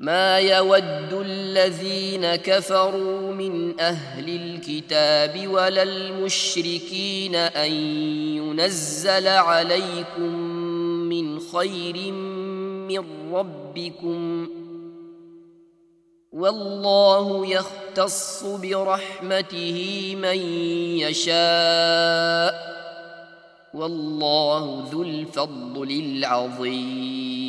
ما يود الذين كفروا من أهل الكتاب ولا المشركين أن ينزل عليكم من خير من ربكم، والله يختص برحمته من يشاء، والله ذو الفضل العظيم.